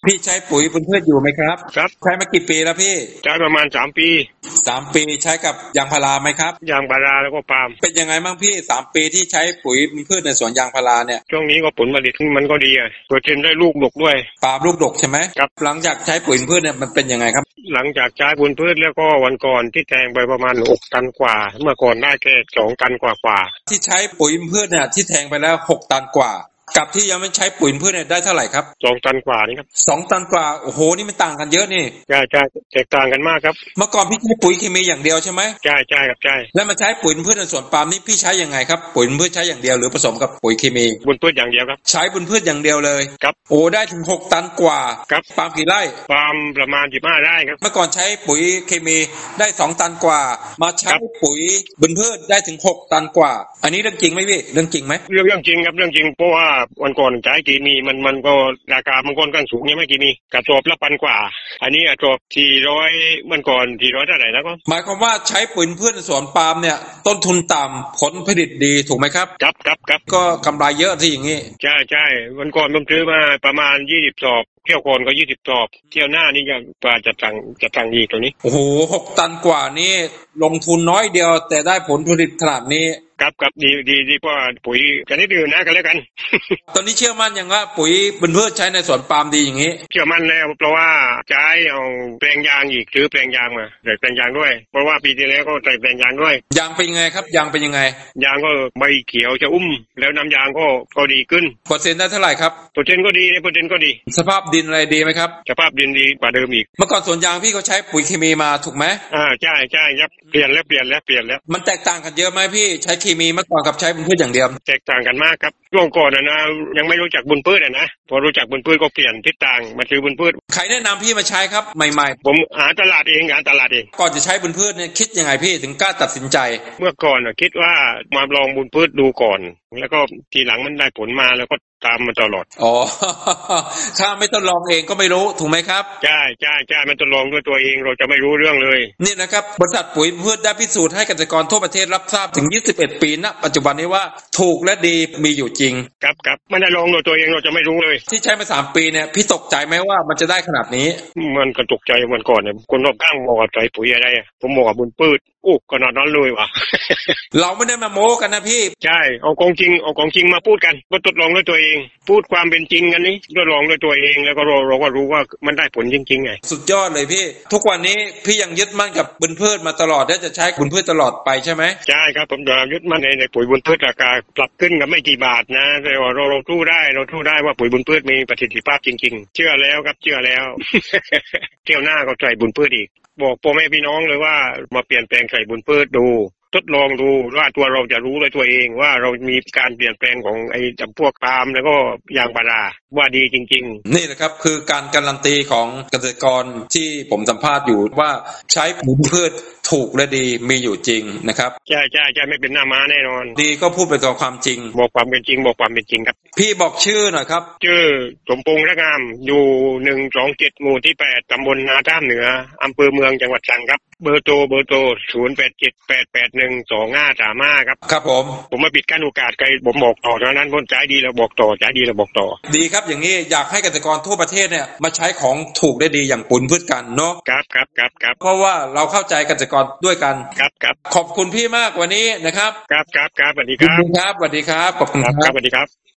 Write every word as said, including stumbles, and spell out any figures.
พี่ใช้ปุ๋ยบนพืชอยู่ไหมครับครับใช้มากี่ปีแล้วพี่ใช้ประมาณสามปีสามปีใช้กับยางพาราไหมครับยางพาราแล้วก็ปาล์มเป็นยังไงบ้างพี่สามปีที่ใช้ปุ๋ยบนพืชในสวนยางพาราเนี่ยช่วงนี้ก็ผลผลิตมันก็ดีอ่ะเปอร์เซ็นต์ได้ลูกดกด้วยปาล์มลูกดกใช่ไหมครับหลังจากใช้ปุ๋ยบนพืชเนี่ยมันเป็นยังไงครับหลังจากใช้ปุ๋ยพืชแล้วก็วันก่อนที่แทงไปประมาณหกตันกว่าเมื่อก่อนได้แค่สองตันกว่าๆที่ใช้ปุ๋ยบนพืชเนี่ยที่แทงไปแล้วหกตันกว่ากับที่ยังไม่ใช้ปุ๋ยพืชเนี่ยได้เท่าไหร่ครับสองตันกว่านี่ครับสองตันกว่าโอ้โหนี่มันต่างกันเยอะนี่ใช่ใช่แตกต่างกันมากครับเมื่อก่อนพี่ใช้ปุ๋ยเคมีอย่างเดียวใช่ไหมใช่ใช่ครับใช่แล้วมาใช้ปุ๋ยพืชในสวนปาล์มนี่พี่ใช้ยังไงครับปุ๋ยพืชใช้อย่างเดียวหรือผสมกับปุ๋ยเคมีบนพืชอย่างเดียวครับใช้บนพืชอย่างเดียวเลยครับโอ้ได้ถึงหกตันกว่าครับปาล์มกี่ไร่ปาล์มประมาณสิบห้าไร่ครับเมื่อก่อนใช้ปุ๋ยเคมีได้สองตันกว่ามาใช้ปุ๋ยบนพืชได้ถึงหกตันกว่าอันนี้เรื่องจริงไหมพี่เรื่องจริงไหมเรื่องเรื่องจริงครับเรื่องจริงเพราะว่าวันก่อนใช้เคมีมันมันก็ราคามันค่อนข้างสูงยังไม่เคมีกระสอบละพันกว่าอันนี้กระสอบสี่ร้อยเมื่อก่อนสี่ร้อยเท่าไหร่แล้วก็หมายความว่าใช้ปุ๋ยพืชในสวนปาล์มเนี่ยต้นทุนต่ำผลผลิตดีถูกไหมครับครับครับครับก็กำไรเยอะที่อย่างนี้ใช่ใช่วันก่อนผมซื้อมาประมาณยี่สิบสอบเที่ยวก่อนก็ยี่สิบสอบเที่ยวหน้านี่จะปลาจะตังจะตังดีตัวนี้โอ้โหหกตันกว่านี่ลงทุนน้อยเดียวแต่ได้ผลผลิตขนาดนี้ครับครับดีดีดีเพราะปุ๋ยกันนิดเดียวนะกันแล้วกันตอนนี้เชื่อมั่นยังว่าปุ๋ยบนพืชใช้ในสวนปาล์มดีอย่างนี้เชื่อมั่นแล้วเพราะว่าใช้เอาแปลงยางอีกซื้อแปลงยางมาใส่แปลงยางด้วยเพราะว่าปีที่แล้วก็ใส่แปลงยางด้วยยางเป็นยังไงครับยางเป็นยังไงยางก็ใบเขียวจะอุ้มแล้วน้ำยางก็ก็ดีขึ้นเปอร์เซ็นต์ได้เท่าไหร่ครับเปอร์เซ็นต์ก็ดีเปอร์เซ็นต์ก็ดีสภาพดินอะไรดีไหมครับสภาพดินดีกว่าเดิมอีกเมื่อก่อนสวนยางพี่เขาใช้ปุ๋ยเคมีมาถูกไหมอ่าใช่ใช่ครับเปลี่ยนแล้วเปลี่ยนแล้วเปลี่ยนแล้วมันแตกต่างกันเยอะไหมพี่ใช้เคมีเมื่อก่อนกับใช้บนพืชอย่างเดียวแตกต่างกันมากครับช่วงก่อนนะนะยังไม่รู้จักบุญพืชอ่ะนะพอรู้จักบุญพืชก็เปลี่ยนทิศทางมาซื้อบุญพืชใครแนะนำพี่มาใช้ครับใหม่ๆผมหาตลาดเองหาตลาดเองก่อนจะใช้บุญพืชเนี่ยคิดยังไงพี่ถึงกล้าตัดสินใจเมื่อก่อนคิดว่ามาลองบุญพืชดูก่อนแล้วก็ทีหลังมันได้ผลมาแล้วก็ตามมาตลอดอ๋อถ้าไม่ต้องลองเองก็ไม่รู้ถูกไหมครับใช่ใช่ใช่มันต้องลองด้วยตัวเองเราจะไม่รู้เรื่องเลยนี่นะครับบริษัทปุ๋ยพืชได้พิสูจน์ให้เกษตรกรทั่วประเทศรับทราบถึงยี่สิบเอ็ดปีณปัจจุบันนี้ว่าถูกและดีมีอยู่จริงครับครับไม่ได้ลองด้วยตัวเองเราจะไม่รู้เลยที่ใช้มาสามปีเนี่ยพี่ตกใจไหมว่ามันจะได้ขนาดนี้มันก็ตกใจเหมือนก่อนเนี่ยคนรอบข้างบอกว่าใส่ปุ๋ยอะไรผมบอกว่าบุญพืชโอ้ขนาดนั้นเลยว่ะเราไม่ได้มาโม้กันนะพี่ใช่เอาของจริงเอาของจริงมาพูดกันก็ทดลองด้วยตัวเองพูดความเป็นจริงกันนี้ทดลองด้วยตัวเองแล้วก็เราเราก็รู้ว่ามันได้ผลจริงๆไงสุดยอดเลยพี่ทุกวันนี้พี่ยังยึดมั่นกับบุญพืชมาตลอดและจะใช้บุญพืชตลอดไปใช่ไหมใช่ครับผมจะยึดมั่นในในปุ๋ยบุญพืชราคาปรับขึ้นกับไม่กี่บาทนะแต่ว่าเราเราสู้ได้เราสู้ได้ว่าปุ๋ยบุญพืชมีประสิทธิภาพจริงๆเชื่อแล้วครับเชื่อแล้ว เที่ยวหน้าก็ใส่บุญพืชอีกบอกพ่อแม่พี่น้องเลยว่ามาเปลี่ยนแปลงใส่บุญพืชดูทดลองดูว่าตัวเราจะรู้เลยตัวเองว่าเรามีการเปลี่ยนแปลงของไอ้จำพวกปาล์มแล้วก็ยางพาราว่าดีจริงๆนี่แหละครับคือการการันตีของเกษตรกรที่ผมสัมภาษณ์อยู่ว่าใช้ปุ๋ยพืชถูกและดีมีอยู่จริงนะครับใช่ใช่ใช่ไม่เป็นหน้าม้าแน่นอนดีก็พูดไปตามความจริงบอกความเป็นจริงบอกความเป็นจริงครับพี่บอกชื่อหน่อยครับชื่อสมพงษ์ระงามอยู่หนึ่งสองเจ็ดหมู่ที่แปดตำบลนาท่ามเหนืออำเภอเมืองจังหวัดตรังครับเบอร์โทรเบอร์โทรศูนย์แปดเจ็ดแปดแปดหนึ่งสองห้าสามห้าครับครับผมผมมาปิดกั้นโอกาสใครผมบอกต่อเท่านั้นคนใจดีเราบอกต่อใจดีเราบอกต่อดีครับอย่างนี้อยากให้เกษตรกรทั่วประเทศเนี่ยมาใช้ของถูกได้ดีอย่างปุ๋ยพืชกันเนาะครับครับครับครับเพราะว่าเราเข้าใจเกษตรกรด้วยกันครับครับขอบคุณพี่มากวันนี้นะครับครับครับครับสวัสดีครับครับสวัสดีครับขอบคุณครับสวัสดีครับ